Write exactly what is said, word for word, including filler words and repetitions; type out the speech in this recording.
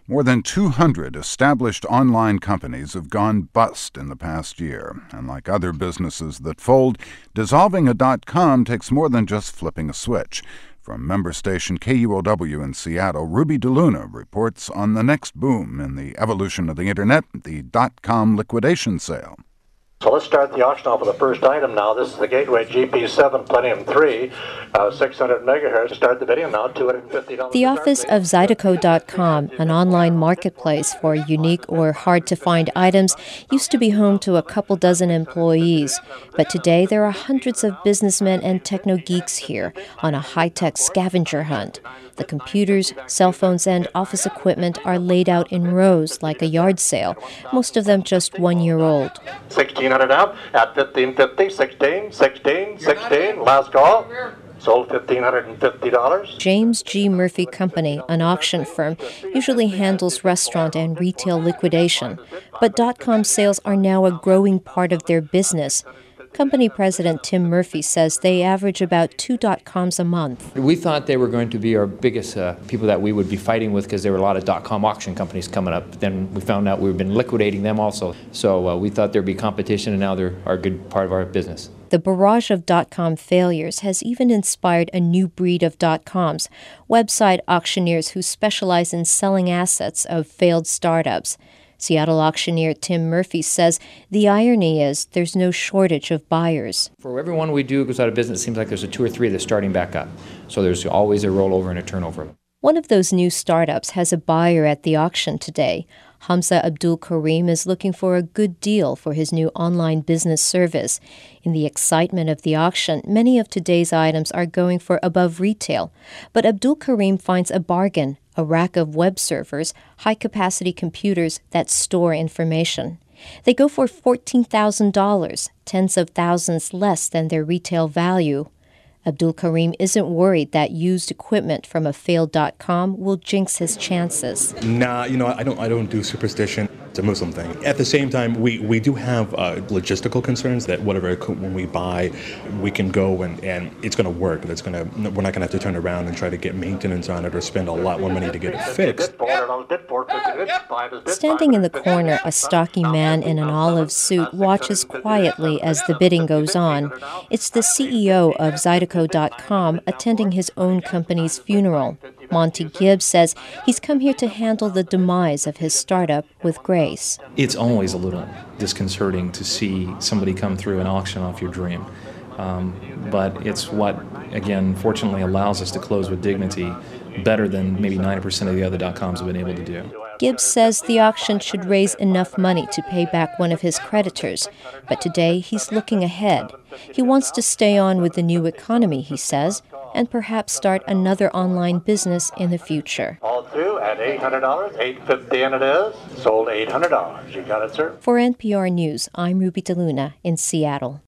More than two hundred established online companies have gone bust in the past year. And like other businesses that fold, dissolving a dot-com takes more than just flipping a switch. From member station K U O W in Seattle, Ruby DeLuna reports on the next boom in the evolution of the Internet, the dot-com liquidation sale. So let's start the auction off with the first item now. This is the Gateway G P seven Plentium three, uh, six hundred megahertz. Start the bidding now, two hundred fifty dollars. The office of Zydeco dot com, an online marketplace for unique or hard-to-find items, used to be home to a couple dozen employees. But today there are hundreds of businessmen and techno-geeks here on a high-tech scavenger hunt. The computers, cell phones, and office equipment are laid out in rows like a yard sale, most of them just one year old. sixteen hundred out at fifteen fifty, sixteen, sixteen, sixteen, last call. Sold fifteen hundred fifty dollars. James G. Murphy Company, an auction firm, usually handles restaurant and retail liquidation. But dot-com sales are now a growing part of their business. Company president Tim Murphy says they average about two dot-coms a month. We thought they were going to be our biggest uh, people that we would be fighting with because there were a lot of dot-com auction companies coming up. But then we found out we've been liquidating them also. So uh, we thought there'd be competition, and now they're a good part of our business. The barrage of dot-com failures has even inspired a new breed of dot-coms, website auctioneers who specialize in selling assets of failed startups. Seattle auctioneer Tim Murphy says the irony is there's no shortage of buyers. For every one we do goes out of business, it seems like there's a two or three that's starting back up. So there's always a rollover and a turnover. One of those new startups has a buyer at the auction today. Hamza Abdul Karim is looking for a good deal for his new online business service. In the excitement of the auction, many of today's items are going for above retail. But Abdul Karim finds a bargain, a rack of web servers, high-capacity computers that store information. They go for fourteen thousand dollars, tens of thousands less than their retail value. Abdul Karim isn't worried that used equipment from a failed dot-com will jinx his chances. Nah, you know, I don't I don't do superstition. It's a Muslim thing. At the same time, we, we do have uh, logistical concerns that whatever when we buy, we can go and, and it's going to work. That's going to we're not going to have to turn around and try to get maintenance on it or spend a lot more money to get it fixed. Standing in the corner, a stocky man in an olive suit watches quietly as the bidding goes on. It's the C E O of Zydeco dot com attending his own company's funeral. Monty Gibbs says he's come here to handle the demise of his startup with grace. It's always a little disconcerting to see somebody come through an auction off your dream. Um, but it's what, again, fortunately allows us to close with dignity better than maybe ninety percent of the other dot-coms have been able to do. Gibbs says the auction should raise enough money to pay back one of his creditors. But today he's looking ahead. He wants to stay on with the new economy, he says, and perhaps start another online business in the future. All through at eight hundred dollars, eight hundred fifty dollars and it is. Sold eight hundred dollars. You got it, sir? For N P R News, I'm Ruby DeLuna in Seattle.